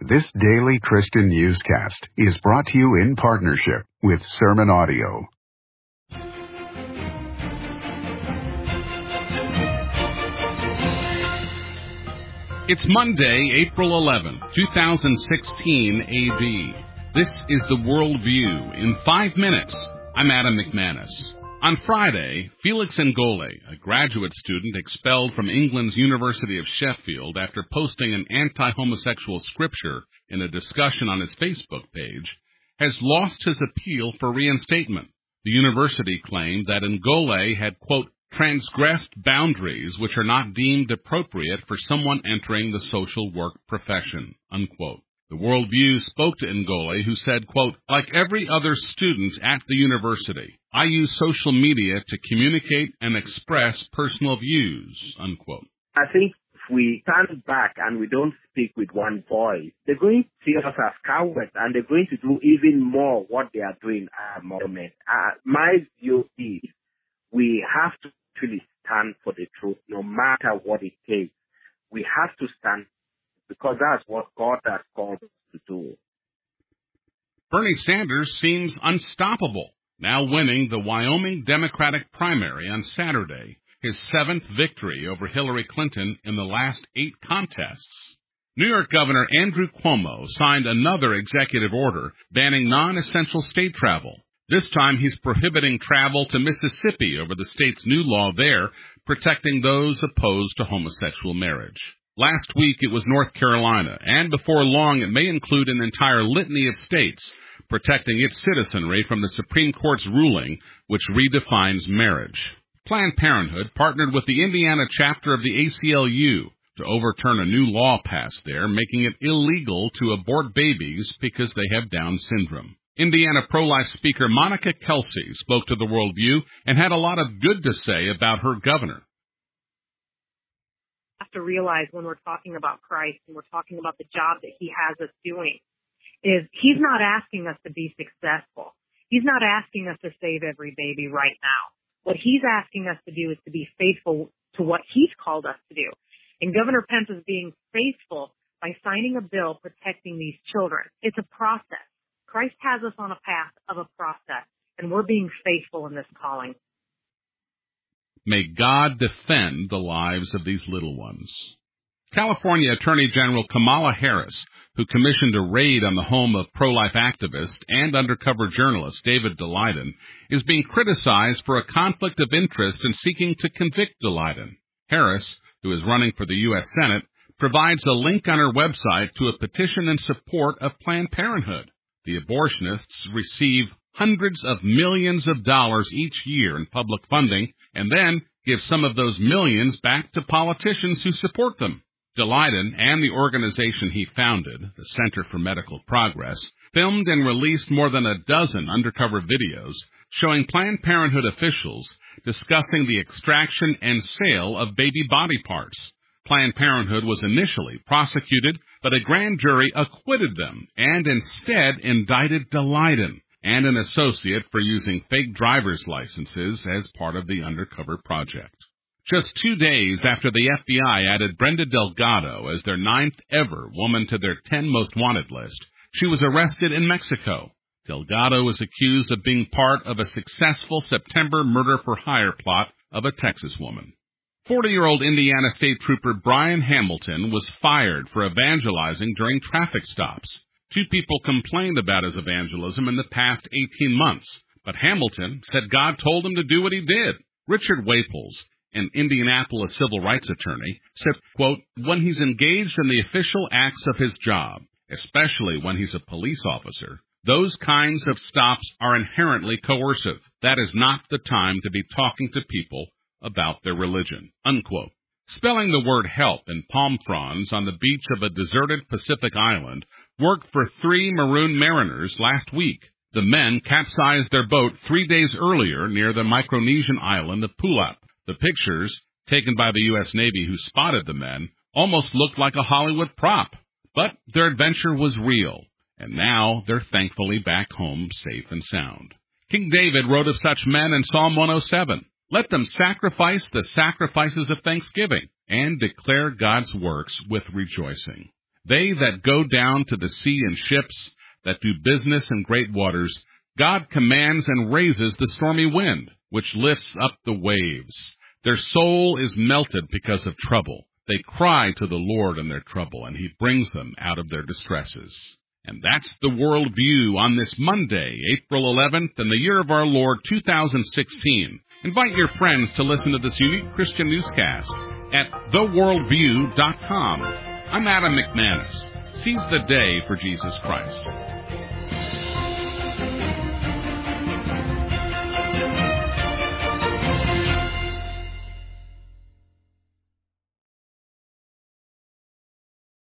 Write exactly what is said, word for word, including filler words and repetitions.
This daily Christian newscast is brought to you in partnership with Sermon Audio. It's Monday, April eleventh, twenty sixteen A D. This is the Worldview in five minutes. I'm Adam McManus. On Friday, Felix Ngole, a graduate student expelled from England's University of Sheffield after posting an anti-homosexual scripture in a discussion on his Facebook page, has lost his appeal for reinstatement. The university claimed that Ngole had, quote, transgressed boundaries which are not deemed appropriate for someone entering the social work profession, unquote. The Worldview spoke to Ngole, who said, quote, like every other student at the university, I use social media to communicate and express personal views, unquote. I think if we stand back and we don't speak with one voice, they're going to see us as cowards, and they're going to do even more what they are doing at the moment. Uh, my view is we have to actually stand for the truth, no matter what it takes. We have to stand because that's what God has called us to do. Bernie Sanders seems unstoppable, now winning the Wyoming Democratic primary on Saturday, his seventh victory over Hillary Clinton in the last eight contests. New York Governor Andrew Cuomo signed another executive order banning non-essential state travel. This time he's prohibiting travel to Mississippi over the state's new law there, protecting those opposed to homosexual marriage. Last week it was North Carolina, and before long it may include an entire litany of states protecting its citizenry from the Supreme Court's ruling, which redefines marriage. Planned Parenthood partnered with the Indiana chapter of the A C L U to overturn a new law passed there, making it illegal to abort babies because they have Down syndrome. Indiana pro-life speaker Monica Kelsey spoke to the Worldview and had a lot of good to say about her governor. Have to realize when we're talking about Christ and we're talking about the job that he has us doing is he's not asking us to be successful. He's not asking us to save every baby right now. What he's asking us to do is to be faithful to what he's called us to do. And Governor Pence is being faithful by signing a bill protecting these children. It's a process. Christ has us on a path of a process, and we're being faithful in this calling. May God defend the lives of these little ones. California Attorney General Kamala Harris, who commissioned a raid on the home of pro-life activist and undercover journalist David Daleiden, is being criticized for a conflict of interest in seeking to convict Daleiden. Harris, who is running for the U S Senate, provides a link on her website to a petition in support of Planned Parenthood. The abortionists receive hundreds of millions of dollars each year in public funding and then give some of those millions back to politicians who support them. Daleiden and the organization he founded, the Center for Medical Progress, filmed and released more than a dozen undercover videos showing Planned Parenthood officials discussing the extraction and sale of baby body parts. Planned Parenthood was initially prosecuted, but a grand jury acquitted them and instead indicted Daleiden and an associate for using fake driver's licenses as part of the undercover project. Just two days after the F B I added Brenda Delgado as their ninth ever woman to their ten most wanted list, she was arrested in Mexico. Delgado was accused of being part of a successful September murder-for-hire plot of a Texas woman. forty-year-old Indiana State Trooper Brian Hamilton was fired for evangelizing during traffic stops. Two people complained about his evangelism in the past eighteen months, but Hamilton said God told him to do what he did. Richard Waples, an Indianapolis civil rights attorney, said, quote, when he's engaged in the official acts of his job, especially when he's a police officer, those kinds of stops are inherently coercive. That is not the time to be talking to people about their religion, unquote. Spelling the word help in palm fronds on the beach of a deserted Pacific island worked for three maroon mariners last week. The men capsized their boat three days earlier near the Micronesian island of Pulap. The pictures, taken by the U S Navy who spotted the men, almost looked like a Hollywood prop. But their adventure was real, and now they're thankfully back home safe and sound. King David wrote of such men in Psalm one oh seven. Let them sacrifice the sacrifices of thanksgiving and declare God's works with rejoicing. They that go down to the sea in ships, that do business in great waters, God commands and raises the stormy wind, which lifts up the waves. Their soul is melted because of trouble. They cry to the Lord in their trouble, and he brings them out of their distresses. And that's the World View on this Monday, April eleventh, in the year of our Lord, two thousand sixteen. Invite your friends to listen to this unique Christian newscast at the world view dot com. I'm Adam McManus. Seize the day for Jesus Christ.